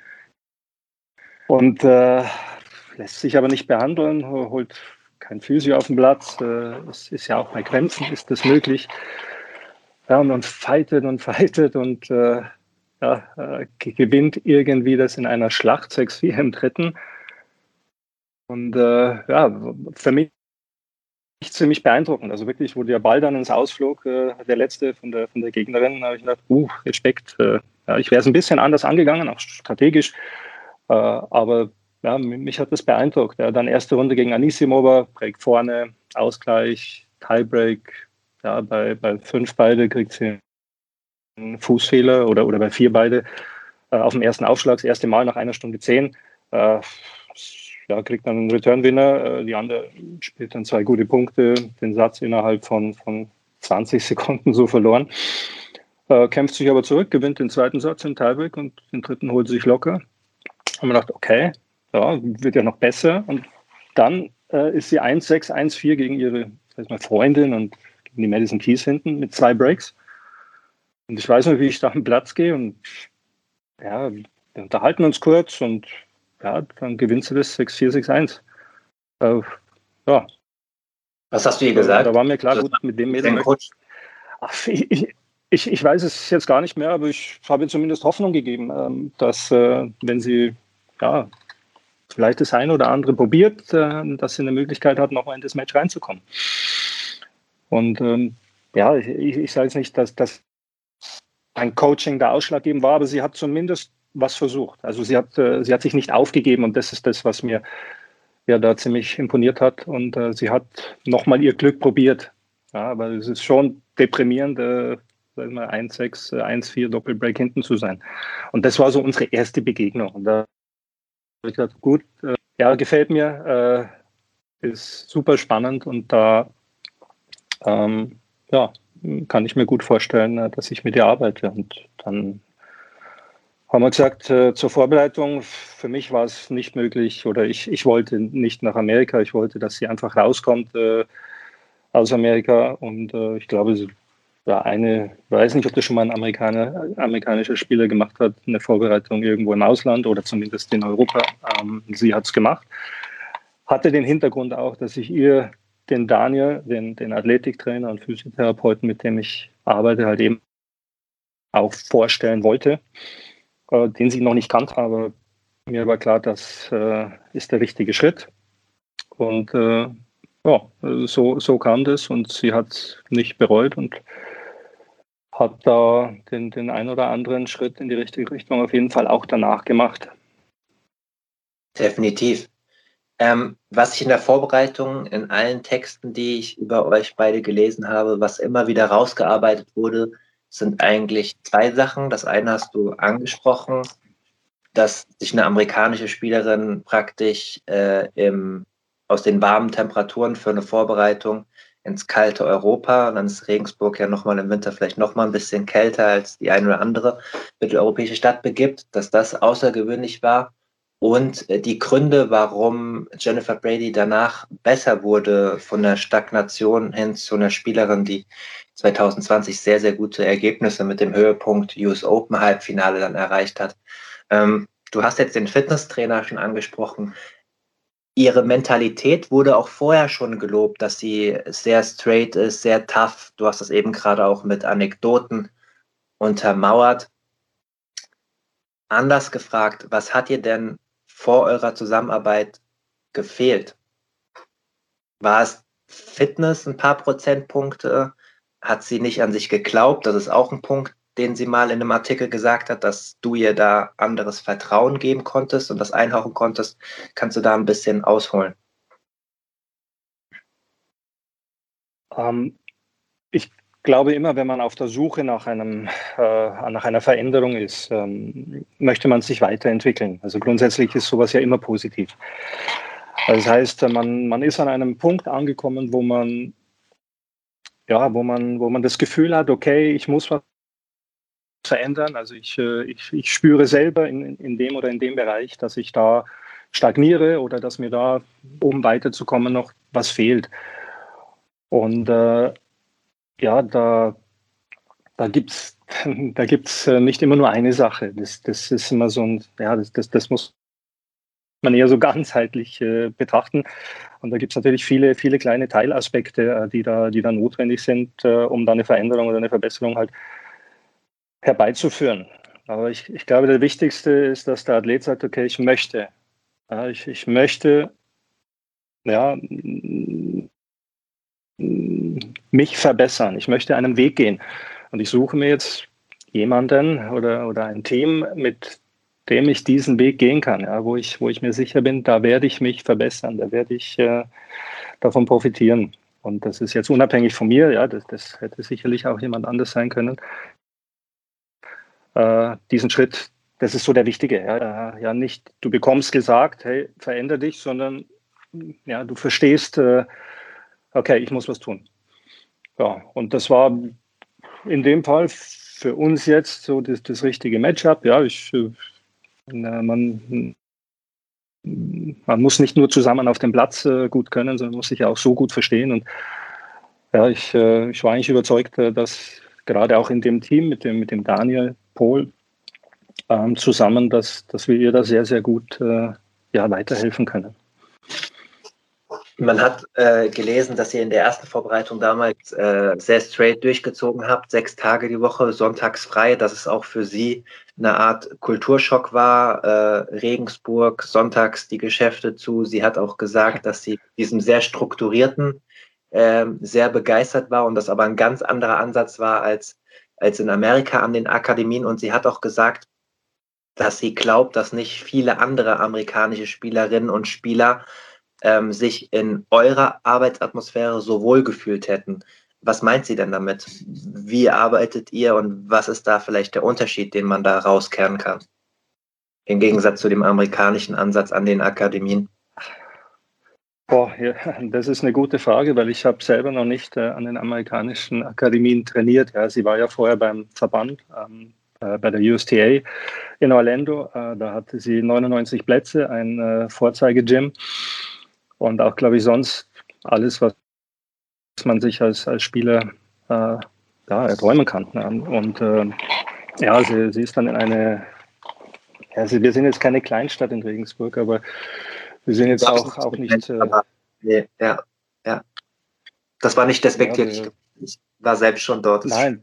Und äh, lässt sich aber nicht behandeln, holt kein Physio auf den Platz, äh, es ist ja auch bei Krämpfen, ist das möglich. Ja, und, und fightet und fightet und äh, ja, äh, gewinnt irgendwie das in einer Schlacht sechs vier im dritten. Und äh, ja, für mich ziemlich beeindruckend. Also wirklich, wo der Ball dann ins Ausflog, äh, der letzte von der, von der Gegnerin, habe ich gedacht, uh, Respekt. Äh, ja, ich wäre es ein bisschen anders angegangen, auch strategisch. Äh, aber ja, mich hat das beeindruckt. Ja, dann erste Runde gegen Anisimova, Break vorne, Ausgleich, Tiebreak. Ja, bei, bei fünf beide kriegt sie einen Fußfehler oder, oder bei vier beide äh, auf dem ersten Aufschlag, das erste Mal nach einer Stunde zehn. Äh, ja, kriegt dann einen Return-Winner. Äh, die andere spielt dann zwei gute Punkte, den Satz innerhalb von, von zwanzig Sekunden so verloren. Äh, kämpft sich aber zurück, gewinnt den zweiten Satz in Tiebreak und den dritten holt sie sich locker. Haben wir gedacht, okay, ja, wird ja noch besser. Und dann äh, ist sie eins sechs, eins vier gegen ihre sag ich mal, Freundin und die Madison Keys hinten mit zwei Breaks. Und ich weiß noch, wie ich da am Platz gehe und ja, wir unterhalten uns kurz und ja, dann gewinnt sie das sechs vier, sechs eins. Äh, ja. Was hast du ihr gesagt? Da war mir klar, gut, mit dem Mädel. Ach, ich, ich, ich weiß es jetzt gar nicht mehr, aber ich habe ihr zumindest Hoffnung gegeben, ähm, dass äh, wenn sie ja, vielleicht das eine oder andere probiert, äh, dass sie eine Möglichkeit hat, nochmal in das Match reinzukommen. Und ähm, ja, ich, ich sage jetzt nicht, dass das ein Coaching da ausschlaggebend war, aber sie hat zumindest was versucht. Also sie hat, äh, sie hat sich nicht aufgegeben und das ist das, was mir ja da ziemlich imponiert hat. Und äh, sie hat nochmal ihr Glück probiert. Ja, aber es ist schon deprimierend, äh, sagen wir, eins sechs, eins vier Doppelbreak hinten zu sein. Und das war so unsere erste Begegnung. Und da habe ich gesagt, gut, äh, ja, gefällt mir, äh, ist super spannend und da ähm, ja, kann ich mir gut vorstellen, dass ich mit ihr arbeite. Und dann haben wir gesagt, äh, zur Vorbereitung, für mich war es nicht möglich oder ich, ich wollte nicht nach Amerika, ich wollte, dass sie einfach rauskommt äh, aus Amerika und äh, ich glaube, sie war eine, ich weiß nicht, ob das schon mal ein Amerikaner, amerikanischer Spieler gemacht hat, eine Vorbereitung irgendwo im Ausland oder zumindest in Europa. Ähm, sie hat es gemacht. Hatte den Hintergrund auch, dass ich ihr den Daniel, den, den Athletiktrainer und Physiotherapeuten, mit dem ich arbeite, halt eben auch vorstellen wollte, äh, den sie noch nicht kannte, aber mir war klar, das äh, ist der richtige Schritt. Und äh, ja, so, so kam das und sie hat es nicht bereut und hat da den, den ein oder anderen Schritt in die richtige Richtung auf jeden Fall auch danach gemacht. Definitiv. Ähm, was ich in der Vorbereitung in allen Texten, die ich über euch beide gelesen habe, was immer wieder rausgearbeitet wurde, sind eigentlich zwei Sachen. Das eine hast du angesprochen, dass sich eine amerikanische Spielerin praktisch äh, im, aus den warmen Temperaturen für eine Vorbereitung ins kalte Europa, und dann ist Regensburg ja nochmal im Winter vielleicht nochmal ein bisschen kälter als die eine oder andere mitteleuropäische Stadt begibt, dass das außergewöhnlich war. Und die Gründe, warum Jennifer Brady danach besser wurde, von der Stagnation hin zu einer Spielerin, die zwanzig zwanzig sehr, sehr gute Ergebnisse mit dem Höhepunkt U S Open Halbfinale dann erreicht hat. Ähm, du hast jetzt den Fitnesstrainer schon angesprochen. Ihre Mentalität wurde auch vorher schon gelobt, dass sie sehr straight ist, sehr tough. Du hast das eben gerade auch mit Anekdoten untermauert. Anders gefragt, was hat dir denn vor eurer Zusammenarbeit gefehlt? War es Fitness ein paar Prozentpunkte? Hat sie nicht an sich geglaubt? Das ist auch ein Punkt, den sie mal in einem Artikel gesagt hat, dass du ihr da anderes Vertrauen geben konntest und das einhauchen konntest. Kannst du da ein bisschen ausholen? Ähm, ich glaube immer, wenn man auf der Suche nach, einem, äh, nach einer Veränderung ist, ähm, möchte man sich weiterentwickeln. Also grundsätzlich ist sowas ja immer positiv. Also das heißt, man, man ist an einem Punkt angekommen, wo man, ja, wo man, wo man das Gefühl hat, okay, ich muss was verändern. Also ich, ich, ich spüre selber in, in dem oder in dem Bereich, dass ich da stagniere oder dass mir da, um weiterzukommen, noch was fehlt. Und äh, ja, da, da gibt es da gibt's nicht immer nur eine Sache. Das, das ist immer so ein, ja, das, das, das muss man eher so ganzheitlich äh, betrachten. Und da gibt es natürlich viele, viele kleine Teilaspekte, äh, die, da, die da notwendig sind, äh, um da eine Veränderung oder eine Verbesserung halt herbeizuführen. Aber ich, ich glaube, der wichtigste ist, dass der Athlet sagt, okay, ich möchte. Ja, ich, ich möchte ja, mich verbessern. Ich möchte einen Weg gehen. Und ich suche mir jetzt jemanden oder, oder ein Team, mit dem ich diesen Weg gehen kann, ja, wo ich, wo ich mir sicher bin, da werde ich mich verbessern, da werde ich äh, davon profitieren. Und das ist jetzt unabhängig von mir, ja, das, das hätte sicherlich auch jemand anders sein können. Äh, diesen Schritt, das ist so der wichtige. Ja, ja, nicht, du bekommst gesagt, hey, veränder dich, sondern ja, du verstehst, äh, okay, ich muss was tun. Ja, und das war in dem Fall für uns jetzt so das, das richtige Matchup. Ja, ich, äh, man, man muss nicht nur zusammen auf dem Platz äh, gut können, sondern muss sich auch so gut verstehen. Und ja, ich, äh, ich war eigentlich überzeugt, äh, dass gerade auch in dem Team mit dem, mit dem Daniel Pohl ähm, zusammen, dass, dass wir ihr da sehr, sehr gut äh, ja, weiterhelfen können. Man hat äh, gelesen, dass ihr in der ersten Vorbereitung damals äh, sehr straight durchgezogen habt, sechs Tage die Woche, sonntags frei, dass es auch für sie eine Art Kulturschock war. Äh, Regensburg, sonntags die Geschäfte zu. Sie hat auch gesagt, dass sie diesem sehr strukturierten äh, sehr begeistert war und das aber ein ganz anderer Ansatz war als, als in Amerika an den Akademien. Und sie hat auch gesagt, dass sie glaubt, dass nicht viele andere amerikanische Spielerinnen und Spieler ähm, sich in eurer Arbeitsatmosphäre so wohl gefühlt hätten. was meint sie denn damit? Wie arbeitet ihr und was ist da vielleicht der Unterschied, den man da rauskehren kann? Im Gegensatz zu dem amerikanischen Ansatz an den Akademien. Boah, ja, das ist eine gute Frage, weil ich habe selber noch nicht äh, an den amerikanischen Akademien trainiert. Ja, sie war ja vorher beim Verband, ähm, äh, bei der U S T A in Orlando. Äh, da hatte sie neunundneunzig Plätze, ein äh, Vorzeige-Gym und auch, glaube ich, sonst alles, was man sich als, als Spieler äh, ja, erträumen kann. Ne? Und äh, ja, sie, sie ist dann in eine, ja, also wir sind jetzt keine Kleinstadt in Regensburg, aber wir sind jetzt auch, auch nicht. Äh, nee, ja, ja. Das war nicht despektierlich. Ja, ich war selbst schon dort. Nein.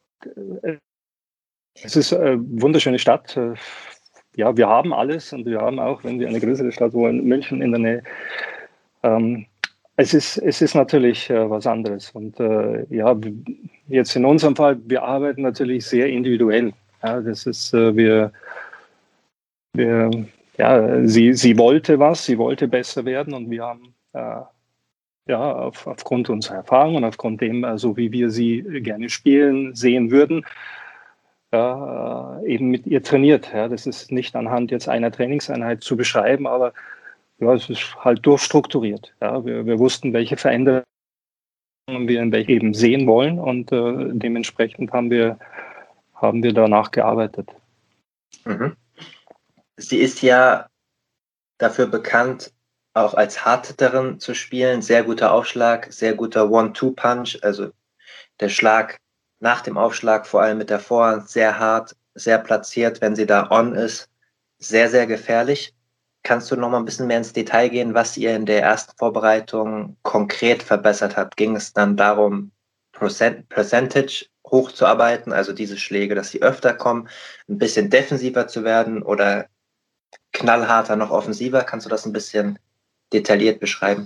Es ist eine wunderschöne Stadt. Ja, wir haben alles und wir haben auch, wenn wir eine größere Stadt wollen, München in der Nähe. Ähm, es ist, es ist natürlich äh, was anderes. Und äh, ja, jetzt in unserem Fall, wir arbeiten natürlich sehr individuell. Ja, das ist, äh, wir, wir ja, sie, sie wollte was, sie wollte besser werden und wir haben äh, ja, auf, aufgrund unserer Erfahrung und aufgrund dem, also wie wir sie gerne spielen, sehen würden, ja, eben mit ihr trainiert. Ja. Das ist nicht anhand jetzt einer Trainingseinheit zu beschreiben, aber ja, es ist halt durchstrukturiert. Ja. Wir, wir wussten, welche Veränderungen wir in welche eben sehen wollen und äh, dementsprechend haben wir, haben wir danach gearbeitet. Mhm. Sie ist ja dafür bekannt, auch als Hardhitterin zu spielen. Sehr guter Aufschlag, sehr guter One-Two-Punch. Also der Schlag nach dem Aufschlag, vor allem mit der Vorhand, sehr hart, sehr platziert, wenn sie da on ist. Sehr, sehr gefährlich. Kannst du noch mal ein bisschen mehr ins Detail gehen, was ihr in der ersten Vorbereitung konkret verbessert habt? Ging es dann darum, Percent- Percentage hochzuarbeiten, also diese Schläge, dass sie öfter kommen, ein bisschen defensiver zu werden oder knallharter, noch offensiver? Kannst du das ein bisschen detailliert beschreiben?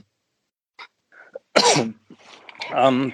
Ähm,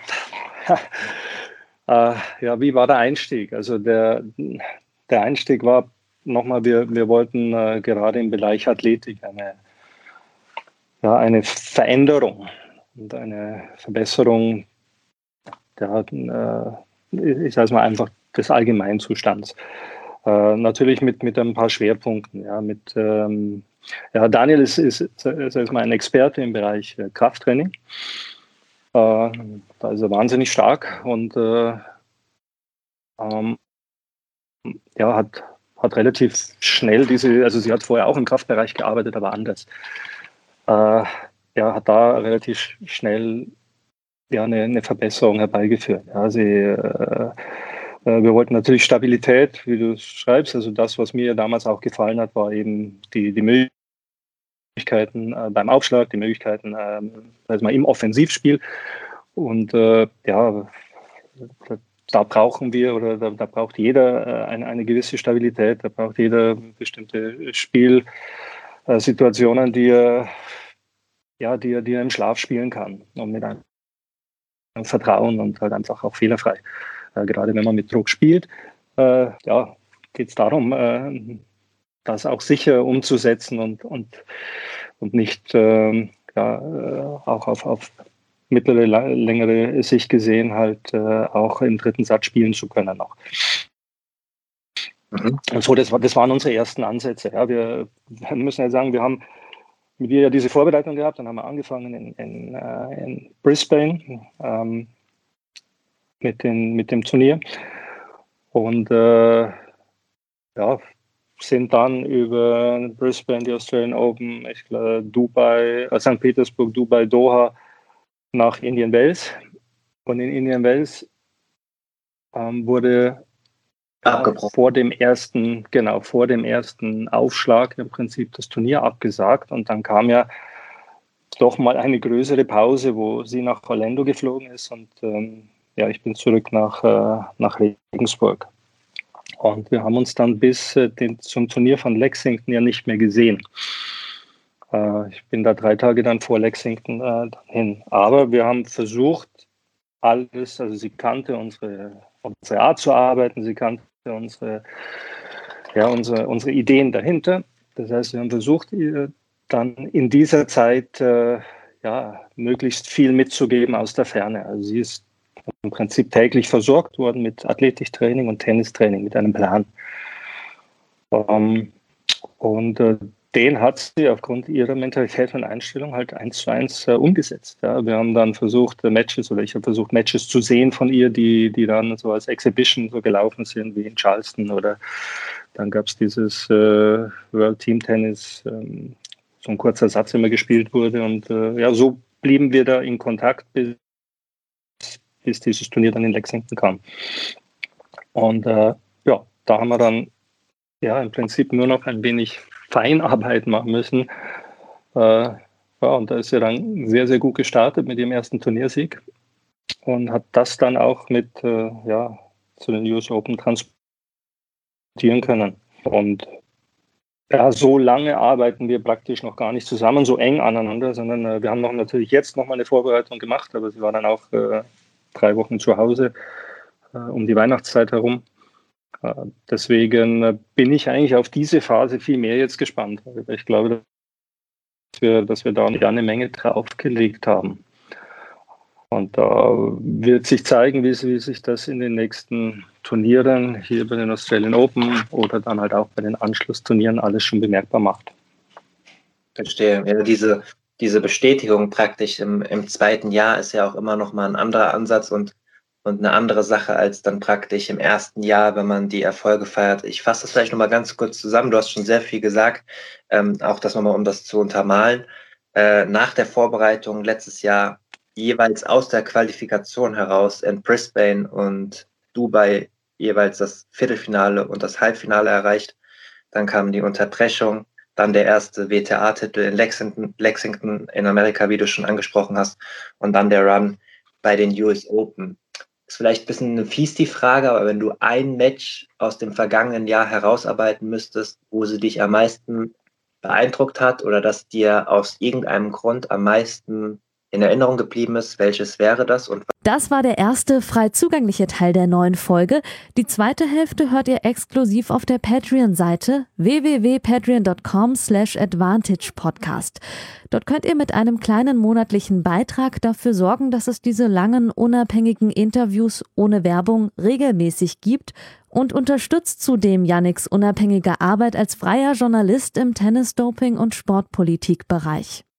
äh, ja, wie war der Einstieg? Also der, der Einstieg war nochmal, wir, wir wollten äh, gerade im Bereich Athletik eine, ja, eine Veränderung und eine Verbesserung der, äh, ich sage mal einfach des Allgemeinzustands. Äh, natürlich mit, mit ein paar Schwerpunkten. Ja, mit, ähm, ja, Daniel ist, ist, ist, ist mal ein Experte im Bereich äh, Krafttraining. Äh, da ist er wahnsinnig stark und äh, ähm, ja, hat, hat relativ schnell diese, also sie hat vorher auch im Kraftbereich gearbeitet, aber anders. Äh, ja, hat da relativ schnell ja, eine, eine Verbesserung herbeigeführt. Ja, sie, äh, wir wollten natürlich Stabilität, wie du schreibst. Also das, was mir damals auch gefallen hat, war eben die, die Möglichkeiten äh, beim Aufschlag, die Möglichkeiten äh, also mal im Offensivspiel. Und äh, ja, da, da brauchen wir oder da, da braucht jeder äh, eine, eine gewisse Stabilität. Da braucht jeder bestimmte Spielsituationen, die er, ja, die er, die er im Schlaf spielen kann und mit einem Vertrauen und halt einfach auch fehlerfrei. Äh, gerade wenn man mit Druck spielt, äh, ja, geht es darum, äh, das auch sicher umzusetzen und, und, und nicht äh, ja, auch auf, auf mittlere, längere Sicht gesehen halt äh, auch im dritten Satz spielen zu können noch. Mhm. Und so, das, war, das waren unsere ersten Ansätze. Ja. Wir, wir müssen ja sagen, wir haben mit ihr ja diese Vorbereitung gehabt, dann haben wir angefangen in, in, in Brisbane ähm, mit, den, mit dem Turnier und äh, ja, sind dann über Brisbane, die Australian Open, ich glaube Dubai, äh, Sankt Petersburg, Dubai, Doha nach Indian Wells und in Indian Wells ähm, wurde ja, vor dem ersten, genau, vor dem ersten Aufschlag im Prinzip das Turnier abgesagt und dann kam ja doch mal eine größere Pause, wo sie nach Orlando geflogen ist und ähm, ja, ich bin zurück nach, äh, nach Regensburg. Und wir haben uns dann bis äh, den, zum Turnier von Lexington ja nicht mehr gesehen. Äh, ich bin da drei Tage dann vor Lexington äh, hin. Aber wir haben versucht, alles, also sie kannte unsere, unsere Art zu arbeiten, sie kannte unsere, ja, unsere, unsere Ideen dahinter. Das heißt, wir haben versucht, ihr dann in dieser Zeit äh, ja, möglichst viel mitzugeben aus der Ferne. Also sie ist im Prinzip täglich versorgt worden mit Athletiktraining und Tennistraining, mit einem Plan. Ähm, und äh, den hat sie aufgrund ihrer Mentalität und Einstellung halt eins zu eins äh, umgesetzt. Ja. Wir haben dann versucht, äh, Matches, oder ich habe versucht, Matches zu sehen von ihr, die, die dann so als Exhibition so gelaufen sind, wie in Charleston, oder dann gab es dieses äh, World Team Tennis, ähm, so ein kurzer Satz immer gespielt wurde. Und äh, ja, so blieben wir da in Kontakt, bis, bis dieses Turnier dann in Lexington kam. Und äh, ja, da haben wir dann ja im Prinzip nur noch ein wenig Feinarbeit machen müssen. Äh, ja, und da ist sie dann sehr, sehr gut gestartet mit ihrem ersten Turniersieg und hat das dann auch mit äh, ja, zu den U S Open transportieren können. Und ja, so lange arbeiten wir praktisch noch gar nicht zusammen, so eng aneinander, sondern äh, wir haben noch natürlich jetzt noch mal eine Vorbereitung gemacht, aber sie war dann auch äh, drei Wochen zu Hause äh, um die Weihnachtszeit herum. Äh, deswegen äh, bin ich eigentlich auf diese Phase viel mehr jetzt gespannt. Ich glaube, dass wir, dass wir da eine Menge draufgelegt haben. Und da wird sich zeigen, wie, wie sich das in den nächsten Turnieren hier bei den Australian Open oder dann halt auch bei den Anschlussturnieren alles schon bemerkbar macht. Verstehe. Ja, diese, diese Bestätigung praktisch im, im zweiten Jahr ist ja auch immer noch mal ein anderer Ansatz und, und eine andere Sache als dann praktisch im ersten Jahr, wenn man die Erfolge feiert. Ich fasse das vielleicht noch mal ganz kurz zusammen. Du hast schon sehr viel gesagt, ähm, auch das nochmal, um das zu untermalen. Äh, nach der Vorbereitung letztes Jahr jeweils aus der Qualifikation heraus in Brisbane und Dubai jeweils das Viertelfinale und das Halbfinale erreicht. Dann kam die Unterbrechung, dann der erste W T A-Titel in Lexington, Lexington in Amerika, wie du schon angesprochen hast, und dann der Run bei den U S Open. Ist vielleicht ein bisschen fies die Frage, aber wenn du ein Match aus dem vergangenen Jahr herausarbeiten müsstest, wo sie dich am meisten beeindruckt hat oder das dir aus irgendeinem Grund am meisten in Erinnerung geblieben ist, welches wäre das? Und das war der erste frei zugängliche Teil der neuen Folge. Die zweite Hälfte hört ihr exklusiv auf der Patreon-Seite w w w punkt patreon punkt com slash advantage podcast. Dort könnt ihr mit einem kleinen monatlichen Beitrag dafür sorgen, dass es diese langen, unabhängigen Interviews ohne Werbung regelmäßig gibt und unterstützt zudem Yannicks unabhängige Arbeit als freier Journalist im Tennis-Doping- und Sportpolitik-Bereich.